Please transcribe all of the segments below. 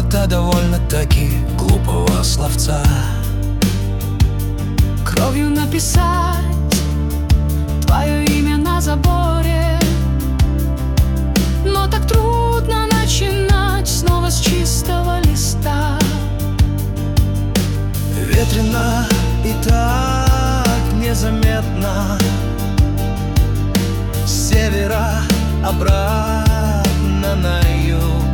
это довольно-таки глупого словца. Кровью написать твое имя на заборе, но так трудно начинать снова с чистого листа. Ветрено и так незаметно, с севера обратно на юг.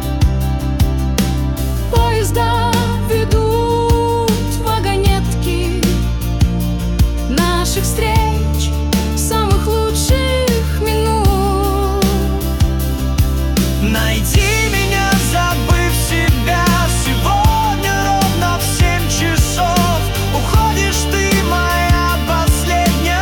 Поезда ведут вагонетки наших встреч, самых лучших минут. Найди меня, забыв себя, сегодня ровно в 7 часов. Уходишь ты, моя последняя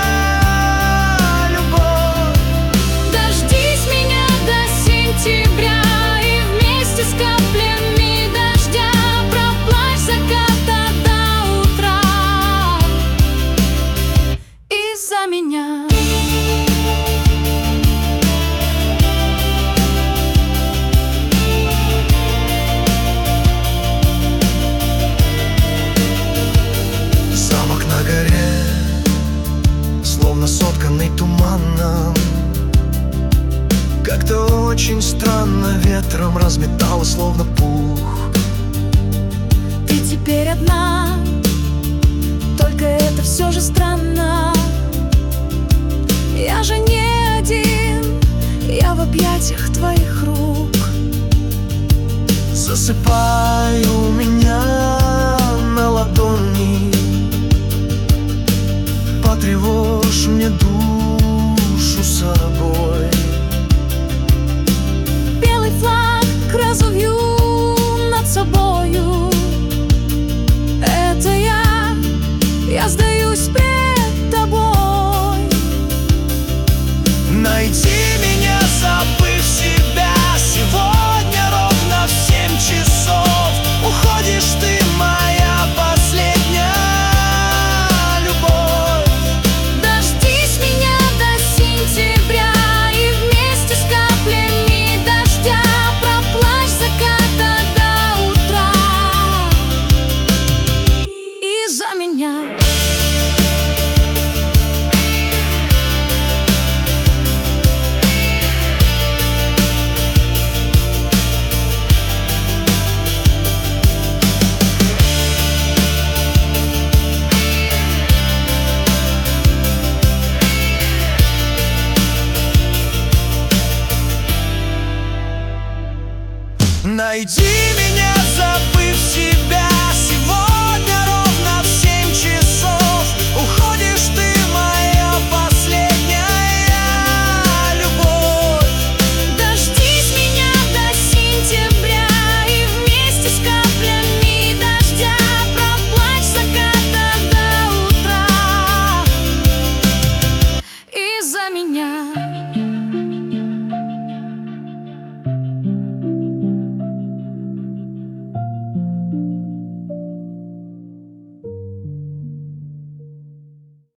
любовь. Дождись меня до сентября, и вместе с каплями дождя проплачь с заката до утра из-за меня. Замок на горе, словно сотканный туманом, как-то очень странно ветром разметало, словно пух. Ты теперь одна, только это все же странно. Я же не один, я в объятиях твоих рук. Засыпай у меня